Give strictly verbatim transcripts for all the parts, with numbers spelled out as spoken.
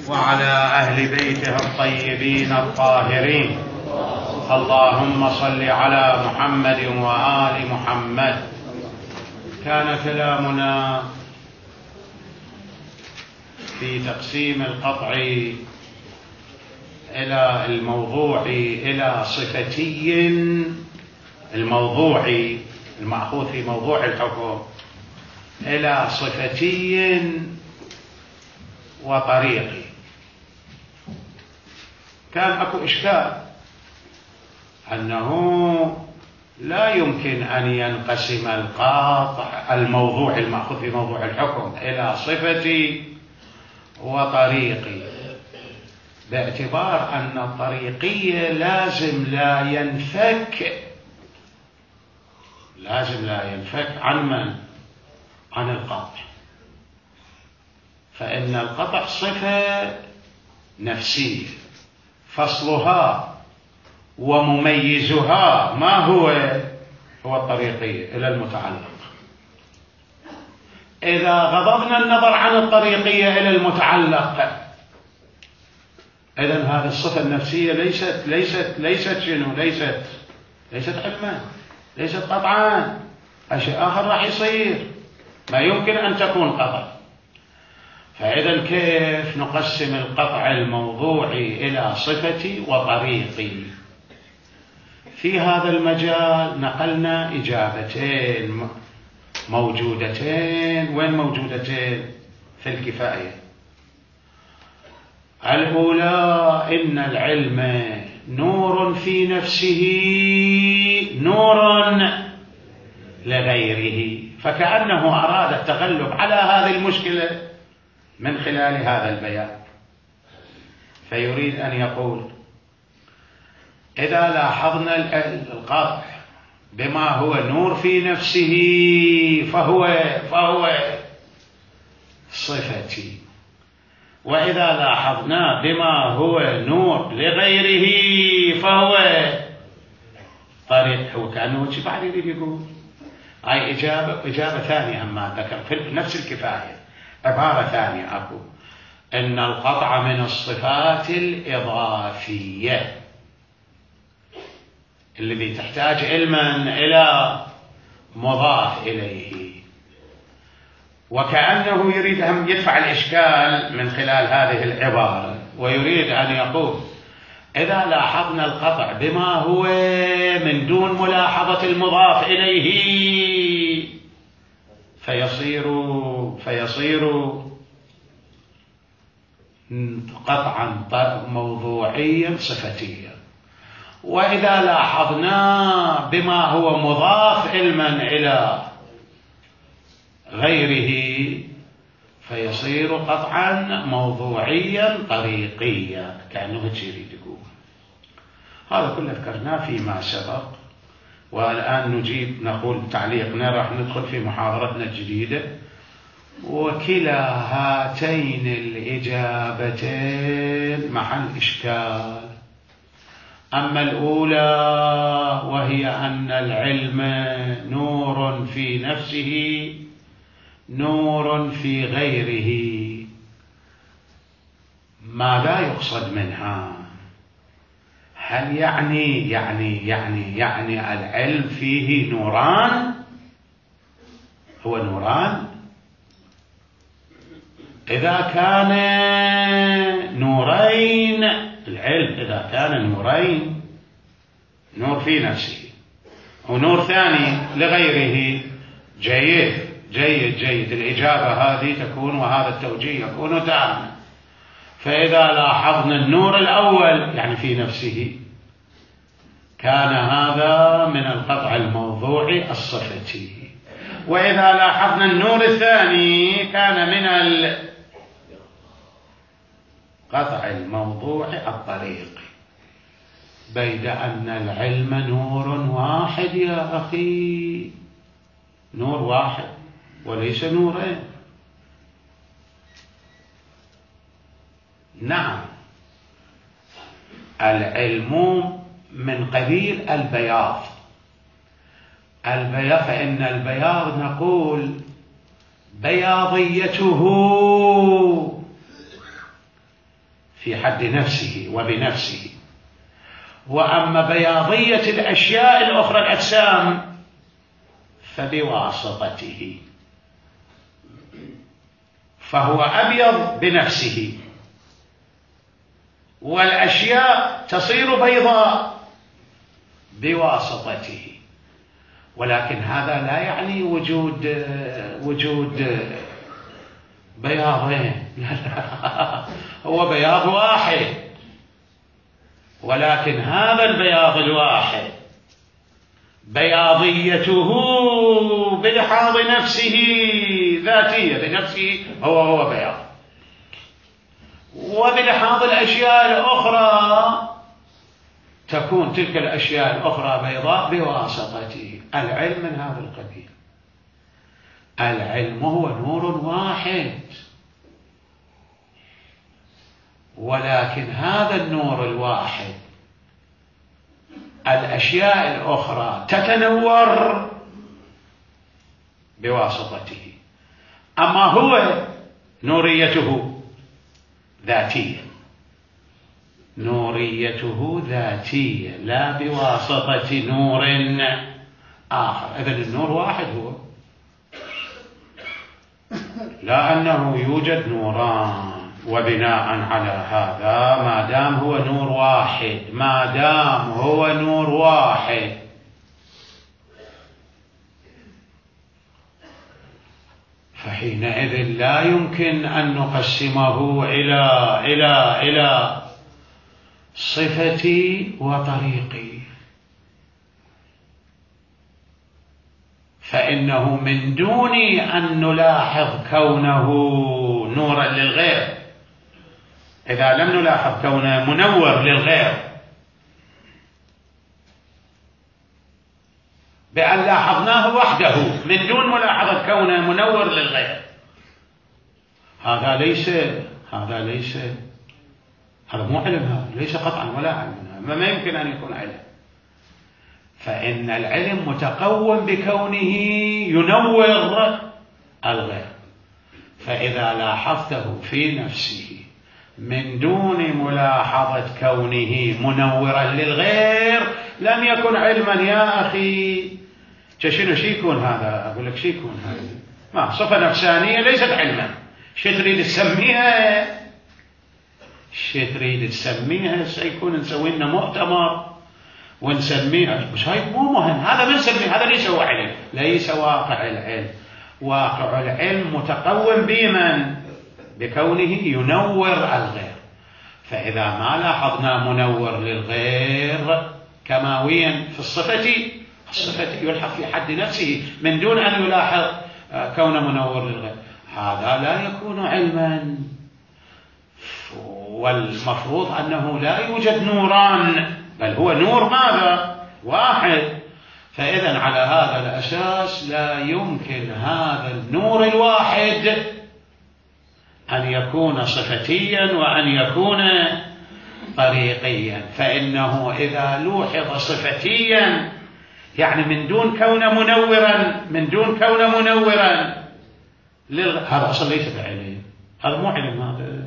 وعلى أهل بيته الطيبين الطاهرين. اللهم صل على محمد وآل محمد. كان كلامنا في تقسيم القطع إلى الموضوع إلى صفتي، الموضوعي المأخوذ في موضوع الحكم إلى صفتي وطريقي. كان أكو إشكال أنه لا يمكن أن ينقسم القاطع الموضوع المأخوذ في موضوع الحكم إلى صفتي وطريقي، باعتبار أن الطريقية لازم لا ينفك لازم لا ينفك عن من؟ عن القطع. فإن القطع صفة نفسية، فصلها ومميزها ما هو؟ هو الطريقية إلى المتعلق. إذا غضضنا النظر عن الطريقية إلى المتعلق، إذن هذه الصفة النفسية ليست ليست ليست شنو؟ ليست ليست علما، ليست قطعا، شيء آخر راح يصير، ما يمكن أن تكون قطع. فإذا كيف نقسم القطع الموضوعي إلى صفتي وطريقي؟ في هذا المجال نقلنا إجابتين موجودتين. وين موجودتين؟ في الكفاية. الأولى إن العلم نور في نفسه، نور لغيره، فكأنه أراد التغلب على هذه المشكلة من خلال هذا البيان. فيريد أن يقول إذا لاحظنا القطع بما هو نور في نفسه فهو فهو صفتي، وإذا لاحظنا بما هو نور لغيره فهو طريق. هو كأنه شيء بعد يريد يقول هاي إجابة إجابة ثانية أما ذكر في نفس الكفاية، عبارة ثانية أقول إن القطع من الصفات الإضافية الذي تحتاج علما إلى مضاف إليه. وكأنه يريد أن يدفع الإشكال من خلال هذه العبارة، ويريد أن يقول إذا لاحظنا القطع بما هو من دون ملاحظة المضاف إليه فيصير فيصير قطعا موضوعيا صفتيا. وإذا لاحظنا بما هو مضاف علما إلى غيره فيصير قطعا موضوعيا طريقيا، كأنه يريد يقول. هذا كله ذكرناه فيما سبق، والآن نجيب نقول تعليقنا، راح ندخل في محاضرتنا الجديدة. وكلا هاتين الإجابتين محل إشكال. أما الأولى وهي أن العلم نور في نفسه، نور في غيره، ماذا يقصد منها؟ هل يعني يعني يعني يعني العلم فيه نوران؟ هو نوران؟ إذا كان نورين العلم، إذا كان نورين، نور في نفسه ونور ثاني لغيره، جيد جيد جيد، الإجابة هذه تكون وهذا التوجيه يكون تاما. فإذا لاحظنا النور الأول يعني في نفسه كان هذا من القطع الموضوعي الصفتي، وإذا لاحظنا النور الثاني كان من القطع الموضوعي الطريقي. بيد أن العلم نور واحد يا أخي، نور واحد وليس نورين. نعم، العلم من قبيل البياض. البياض فإن البياض نقول بياضيته في حد نفسه وبنفسه. وأما بياضية الأشياء الأخرى الأجسام فبواسطته، فهو أبيض بنفسه، والأشياء تصير بيضاء بواسطته. ولكن هذا لا يعني وجود وجود بياضين، لا لا، هو بياض واحد، ولكن هذا البياض الواحد بياضيته بلحاظ نفسه ذاتية بنفسه، هو هو بياض، وبلحاظ الأشياء الأخرى تكون تلك الأشياء الأخرى بيضاء بواسطته. العلم من هذا القبيل، العلم هو نور واحد، ولكن هذا النور الواحد الأشياء الأخرى تتنور بواسطته. أما هو نوريته ذاتية، نوريته ذاتية لا بواسطة نور آخر. إذن النور واحد هو، لا أنه يوجد نوران. وبناء على هذا ما دام هو نور واحد، ما دام هو نور واحد فحينئذ لا يمكن أن نقسمه إلى إلى إلى صفتي وطريقي، فإنه من دون أن نلاحظ كونه نورا للغير، إذا لم نلاحظ كونه منور للغير بأن لاحظناه وحده من دون ملاحظة كونه منور للغير، هذا ليس هذا ليس هذا مو علم، هذا ليس قطعا ولا علم، ما يمكن أن يكون علم. فإن العلم متقوم بكونه ينور الغير، فإذا لاحظته في نفسه من دون ملاحظة كونه منورا للغير لم يكن علما يا أخي. شنو شي يكون هذا؟ أقول لك شي يكون هذا؟ ما صفة نفسانية ليست علما. شو تريد تسميها؟ شو تريد تسميها؟ سيكون نسوي لنا مؤتمر ونسميها، بس هاي مو مهم، هذا ما نسميه، هذا ليس هو علم، ليس واقع العلم. واقع العلم متقوم بمن؟ بكونه ينور الغير. فإذا ما لاحظنا منور للغير كماويا في الصفة، الصفة يلحق في حد نفسه من دون أن يلاحظ كون منور للغير، هذا لا يكون علما. والمفروض أنه لا يوجد نوران، بل هو نور ماذا؟ واحد. فإذا على هذا الأساس لا يمكن هذا النور الواحد أن يكون صفتيا وأن يكون طريقيا، فإنه إذا لوحظ صفتيا يعني من دون كون منورا، من دون كون منورا للغ... هذا أصلا ليس بعلم، هذا مو علم هذا.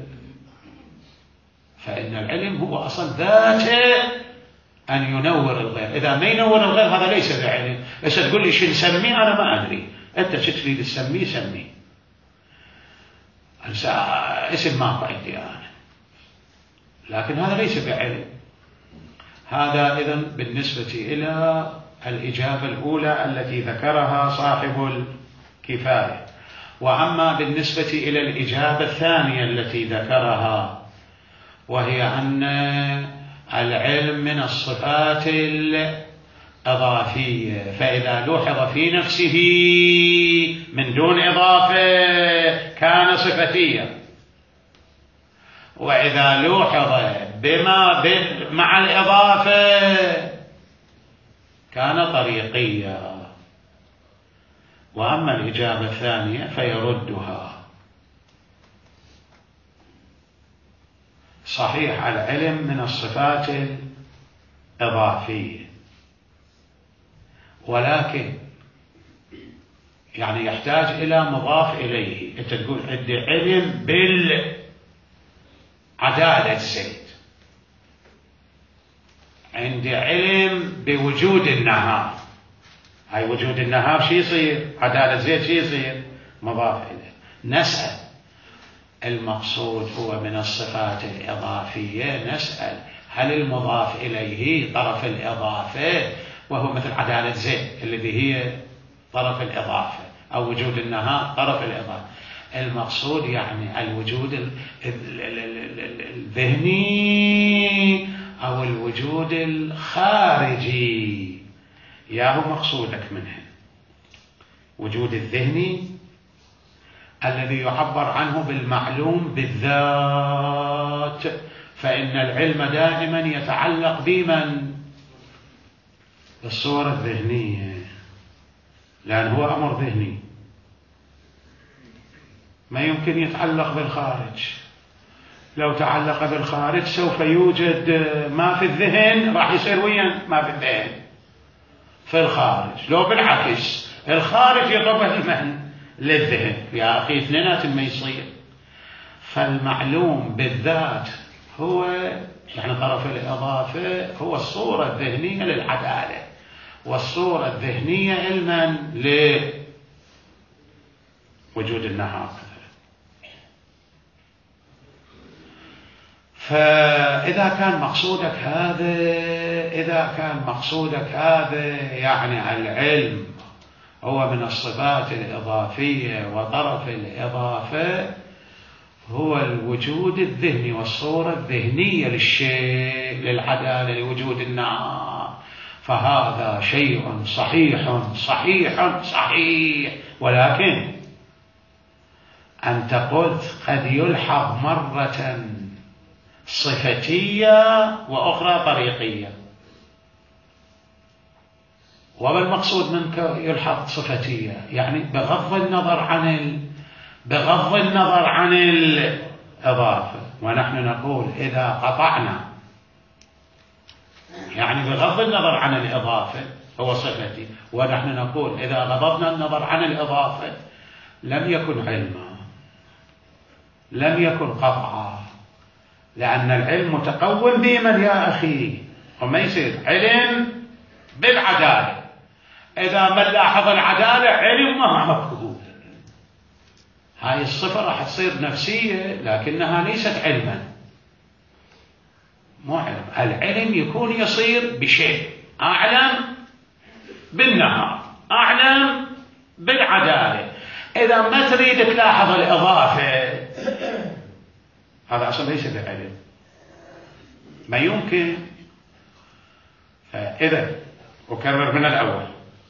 فإن العلم هو أصلا ذاته أن ينور الغير، إذا ما ينور الغير هذا ليس بعلم. بس تقول لي شو نسميه أنا ما أدري، أنت شو تريد تسميه سميه، اسم ما عندي أنا، لكن هذا ليس بعلم. هذا إذن بالنسبة إلى الإجابة الأولى التي ذكرها صاحب الكفاية. وأما بالنسبة إلى الإجابة الثانية التي ذكرها، وهي أن العلم من الصفات الإضافية، فإذا لوحظ في نفسه من دون إضافة كان صفتيا، وإذا لوحظ بما مع الإضافة كان طريقيا. وأما الإجابة الثانية فيردها. صحيح العلم من الصفات الإضافية، ولكن يعني يحتاج إلى مضاف إليه. أنت تقول عندي علم عدالة زيد، عندي علم بوجود النهار، هاي وجود النهار شي يصير؟ عدالة زيد شي يصير؟ مضاف إليه. نسأل المقصود هو من الصفات الإضافية، نسأل هل المضاف إليه طرف الإضافة، وهو مثل عدالة زيد الذي هي طرف الإضافة، أو وجود النهار طرف الإضافة. المقصود يعني الوجود الذهني أو الوجود الخارجي، ياهو مقصودك منه وجود الذهني الذي يعبر عنه بالمعلوم بالذات، فإن العلم دائما يتعلق بمن؟ بالصورة الذهنية، لأن هو أمر ذهني ما يمكن يتعلق بالخارج. لو تعلق بالخارج سوف يوجد ما في الذهن راح يصير وين ما في الذهن في الخارج، لو بالعكس الخارج يضرب المن للذهن، يا أخي اثنينات ما يصير. فالمعلوم بالذات هو يعني طرف الإضافة هو الصورة الذهنية للعدالة، والصورة الذهنية علما لوجود النهار. فإذا كان مقصودك هذا إذا كان مقصودك هذا يعني العلم هو من الصفات الإضافية وطرف الإضافة هو الوجود الذهني والصورة الذهنية للشيء للعدالة لوجود النهار، فهذا شيء صحيح صحيح صحيح. ولكن أنت قلت قد يلحظ مرة صفتية وأخرى طريقية، وما المقصود منك يلحظ صفتية؟ يعني بغض النظر عن ال... بغض النظر عن الإضافة، ونحن نقول إذا قطعنا يعني بغض النظر عن الإضافة هو صفتي، ونحن نقول إذا غضبنا النظر عن الإضافة لم يكن علما، لم يكن قطعا، لأن العلم متقوم بمن يا أخي؟ وما يصير علم بالعدالة، إذا من لاحظ العدالة علم ما مقبول. هاي الصفة راح تصير نفسية لكنها ليست علما، مو علم. العلم يكون يصير بشيء أعلم بالنهار، أعلم بالعدالة. إذا ما تريد تلاحظ الإضافة هذا أصلا ليس بعلم، ما يمكن. فإذا أكرر من الأول،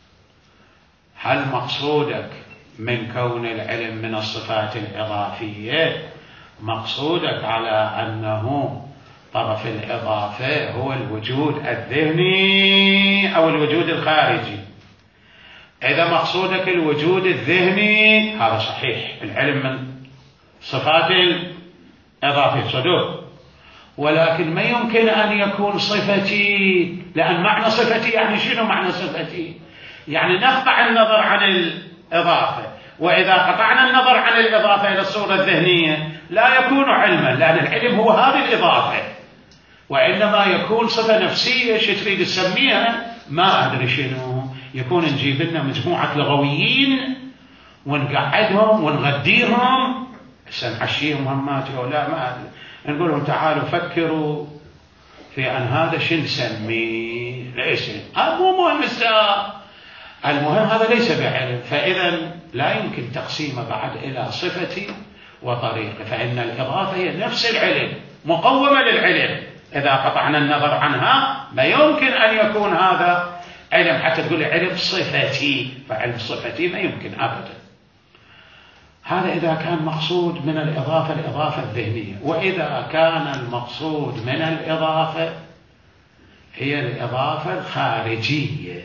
هل مقصودك من كون العلم من الصفات الإضافية مقصودك على أنه طرف الإضافة هو الوجود الذهني أو الوجود الخارجي؟ إذا مقصودك الوجود الذهني هذا صحيح، العلم من صفات الإضافية صدق، ولكن ما يمكن أن يكون صفتي، لأن معنى صفتي يعني شنو معنى صفتي؟ يعني نقطع النظر عن الإضافة، وإذا قطعنا النظر عن الإضافة إلى الصورة الذهنية لا يكون علما، لأن العلم هو هذه الإضافة، وإنما يكون صفة نفسية شو تريد تسميها ما أدري شنو. يكون نجيب لنا مجموعة لغويين ونقعدهم ونغديهم هسه نعشيهم مهمات ولا ما أدري، نقول لهم تعالوا فكروا في أن هذا شو نسميه ليش هذا مو مهم الساعة، المهم هذا ليس بعلم. فإذا لا يمكن تقسيمه بعد إلى صفتي وطريقة، فإن الإضافة هي نفس العلم مقومة للعلم، إذا قطعنا النظر عنها ما يمكن أن يكون هذا علم حتى تقول علم صفتي، فعلم صفتي ما يمكن أبدا. هذا إذا كان مقصود من الإضافة الإضافة الذهنية. وإذا كان المقصود من الإضافة هي الإضافة الخارجية،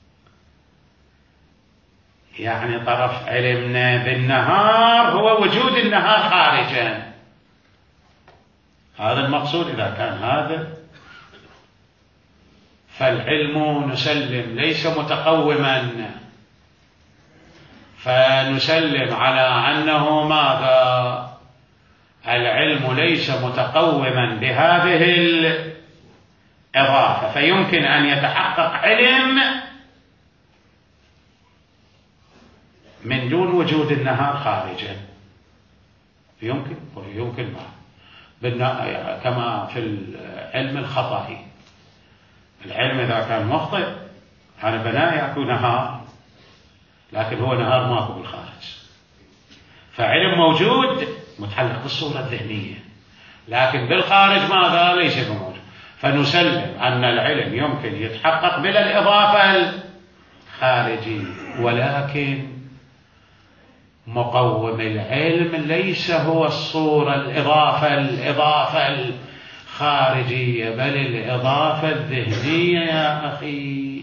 يعني طرف علمنا بالنهار هو وجود النهار خارجا، هذا المقصود. إذا كان هذا فالعلم نسلم ليس متقوما، فنسلم على أنه ماذا؟ العلم ليس متقوما بهذه الإضافة، فيمكن أن يتحقق علم من دون وجود النهار خارجا، يمكن ويمكن ما كما في العلم الخطئي. العلم إذا كان مخطئ أنا بناء يكون نهار، لكن هو نهار ماكو بالخارج، فعلم موجود متعلق بالصورة الذهنية، لكن بالخارج ماذا؟ ليس بموجود. فنسلم أن العلم يمكن يتحقق بلا الإضافة الخارجية، ولكن مقوم العلم ليس هو الصورة الإضافة الإضافة الخارجية، بل الإضافة الذهنية يا أخي.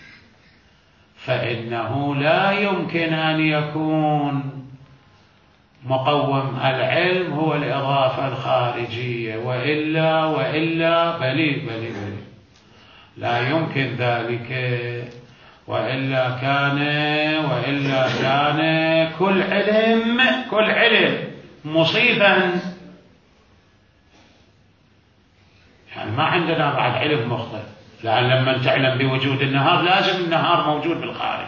فإنه لا يمكن أن يكون مقوم العلم هو الإضافة الخارجية، وإلا وإلا بلي بلي بلي لا يمكن ذلك، وإلا كان وإلا كان كل علم كل علم مصيبا. يعني ما عندنا بعد علم مخطئ، لأن لما تعلم بوجود النهار لازم النهار موجود بالخارج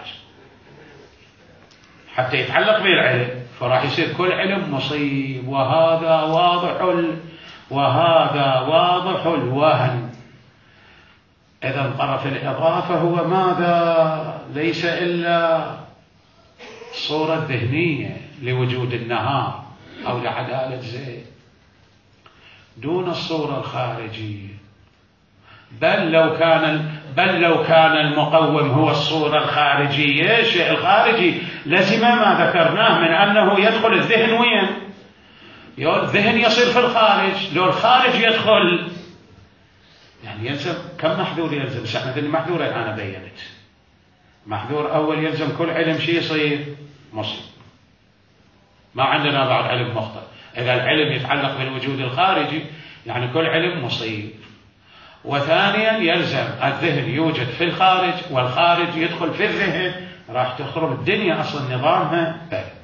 حتى يتعلق به العلم، فراح يصير كل علم مصيب. وهذا واضح ال... وهذا واضح الوهن. إذا طرف الإضافة هو ماذا؟ ليس إلا الصورة الذهنية لوجود النهار أو لعدالة زيد، دون الصورة الخارجية. بل لو كان بل لو كان المقوم هو الصورة الخارجية، الشيء الخارجي لزم ما ذكرناه من أنه يدخل الذهن وين؟ الذهن يصير في الخارج، لو الخارج يدخل يعني يلزم كم محذور يلزم؟ بس احنا ذي محذورين أنا بينت. محذور أول يلزم كل علم شيء يصير مصيب، ما عندنا بعد علم مخطئ. إذا العلم يتعلق بالوجود الخارجي يعني كل علم مصيب. وثانيا يلزم الذهن يوجد في الخارج والخارج يدخل في الذهن، راح تخرب الدنيا أصلا نظامها.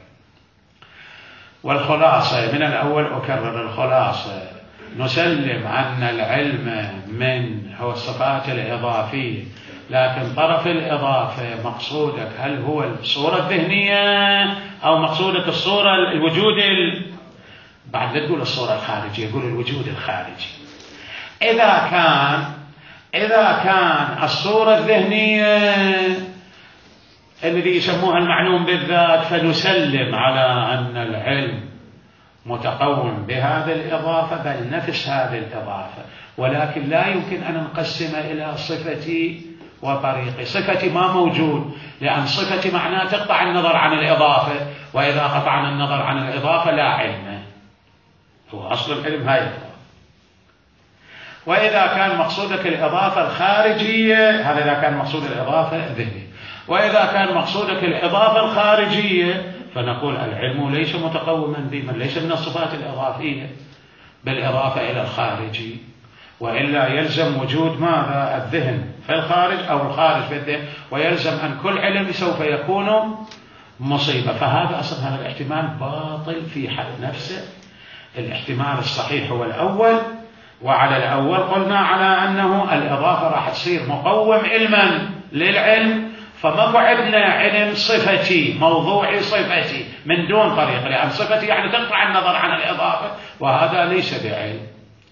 والخلاصة من الأول أكرر الخلاصة، نسلم أن العلم من هو الصفات الإضافية، لكن طرف الإضافة مقصودك هل هو الصورة الذهنية أو مقصودك الصورة الوجود ال... بعد لا تقول الصورة الخارجية، يقول الوجود الخارجي. إذا كان إذا كان الصورة الذهنية الذي يسموها المعلوم بالذات، فنسلم على أن العلم متقوم بهذه الإضافة، بل نفس هذه الإضافة، ولكن لا يمكن أن نقسم إلى صفتي وطريقي. صفتي ما موجود، لأن صفتي معناه تقطع النظر عن الإضافة، وإذا قطعنا النظر عن الإضافة لا علم، هو أصل العلم هاي الإضافة. وإذا كان مقصودك الإضافة الخارجية، هذا إذا كان مقصود الإضافة الذهنية، وإذا كان مقصودك الإضافة الخارجية فنقول العلم ليس متقوما بمن ليس من الصفات الإضافية بالإضافة إلى الخارجي، وإلا يلزم وجود ماذا؟ الذهن في الخارج أو الخارج في الذهن، ويلزم أن كل علم سوف يكون مصيبة. فهذا أصلا هذا الاحتمال باطل في حد نفسه. الاحتمال الصحيح هو الأول، وعلى الأول قلنا على أنه الإضافة راح تصير مقوم علما للعلم، فما عندنا علم صفتي موضوعي صفتي من دون طريق، لأن صفتي يعني تقطع النظر عن الإضافة، وهذا ليس بعلم.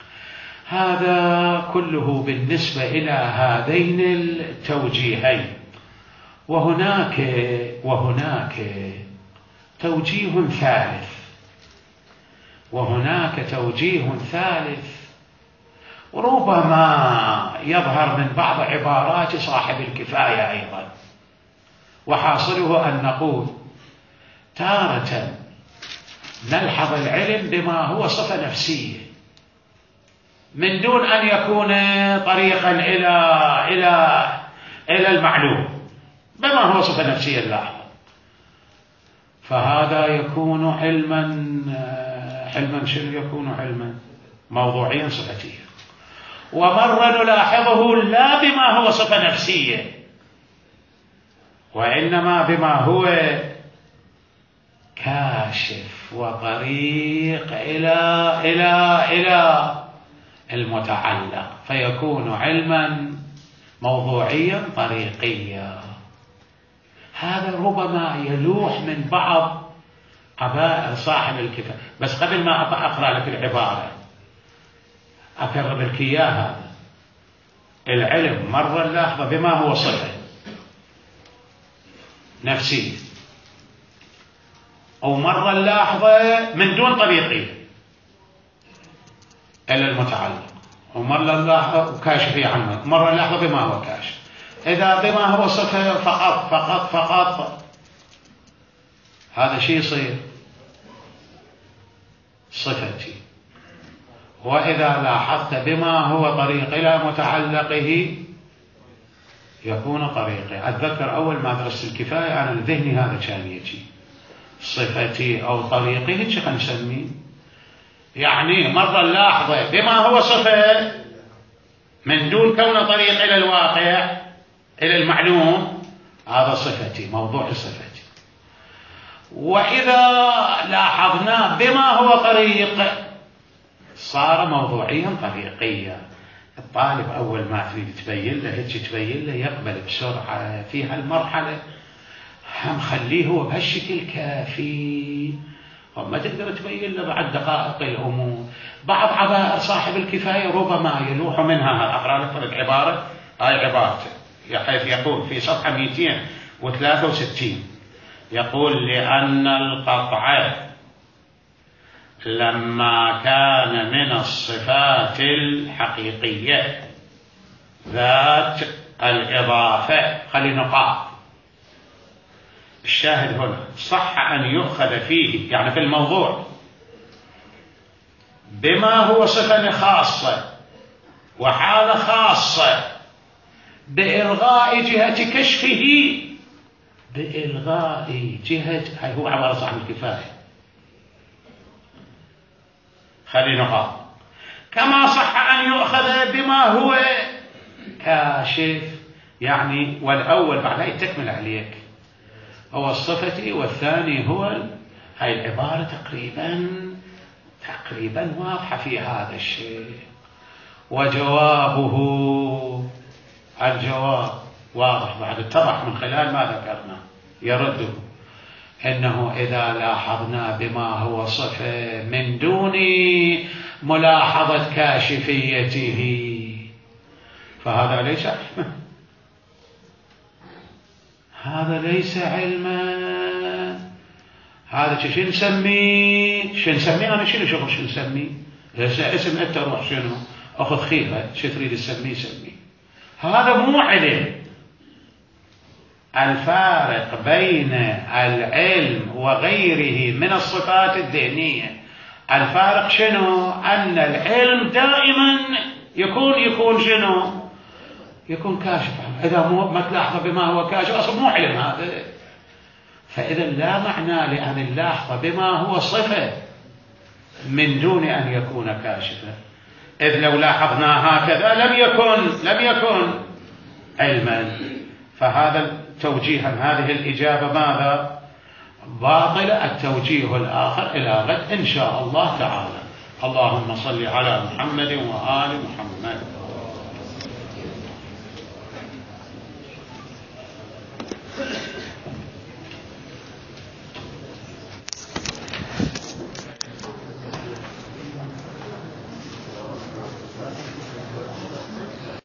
هذا كله بالنسبة إلى هذين التوجيهين. وهناك وهناك توجيه ثالث وهناك توجيه ثالث وربما يظهر من بعض عبارات صاحب الكفاية أيضا، وحاصله أن نقول تارة نلحظ العلم بما هو صفة نفسية من دون أن يكون طريقا إلى إلى إلى المعلوم بما هو صفة نفسية اللحظة، فهذا يكون علما علما شنو يكون علما موضوعيا صفتيا. ومرة نلاحظه لا بما هو صفة نفسية، وإنما بما هو كاشف وطريق إلى إلى إلى المتعلق، فيكون علما موضوعيا طريقيا. هذا ربما يلوح من بعض عبائر صاحب الكتاب. بس قبل ما أقرأ لك العبارة أكرر لك إياه. هذا العلم مرة لاحظة بما هو صفة نفسية، أو مرة لاحظة من دون طريقية إلى المتعلق، ومرة لاحظة كاشفية عنه، مرة لاحظة بما هو كاشف. إذا بما هو صفة فقط فقط فقط هذا شيء يصير صفتي. وإذا لاحظت بما هو طريق إلى متعلقه يكون طريقي. أتذكر أول ما درست الكفاية أنا الذهني هذا كان يجي صفتي أو طريقي، هيك خلينا نسميه. يعني مرة لاحظة بما هو صفة من دون كونه طريق إلى الواقع إلى المعلوم، هذا صفتي موضوع صفتي. وإذا لاحظناه بما هو طريق صار موضوعيا طريقيا. الطالب أول ما تريد تبين له هيك تبين له يقبل بسرعة في هالمرحلة، هم خليه هو بهالشكل كافي، وما تقدر تبين له بعد دقائق الأمور. بعض عبائر صاحب الكفاية ربما يلوح منها. أقرأ لك العبارة، هاي عبارته حيث يقول في صفحة مئتين وثلاثة وستين يقول: لأن القطع لما كان من الصفات الحقيقية ذات الإضافة، خلينا نقاط الشاهد هنا، صح أن يؤخذ فيه يعني في الموضوع بما هو صفة خاصة وحالة خاصة بإلغاء جهة كشفه، بإلغاء جهة، هاي هو عبارة صاحب الكفاية، خلينا نقاط. كما صح أن يؤخذ بما هو كاشف، يعني والأول بعد هاي تكمل عليك هو الصفتي والثاني هو ال... هاي العبارة تقريبا تقريبا واضحة في هذا الشيء. وجوابه، الجواب واضح بعد اتضح من خلال ما ذكرنا، يرده إنه إذا لاحظنا بما هو صفة من دون ملاحظة كاشفيته فهذا ليس علما، هذا ليس علما. هذا شو نسميه؟ شو نسميه؟ أنا شنو شغل شو نسميه؟ اسم أنت روح شنو أخذ خيرة، شو تريد تسميه سميه. هذا مو علم. الفارق بين العلم وغيره من الصفات الذهنية، الفارق شنو؟ أن العلم دائما يكون يكون شنو؟ يكون كاشف عنه. إذا مو ما تلاحظ بما هو كاشف أصلا مو علم هذا. فإذا لا معنى لأن نلاحظ بما هو صفة من دون أن يكون كاشفا، إذ لو لاحظنا هكذا لم يكن لم يكن علما. فهذا توجيها هذه الإجابة ماذا؟ باطلة. التوجيه الآخر إلى غد إن شاء الله تعالى. اللهم صل على محمد وآل محمد.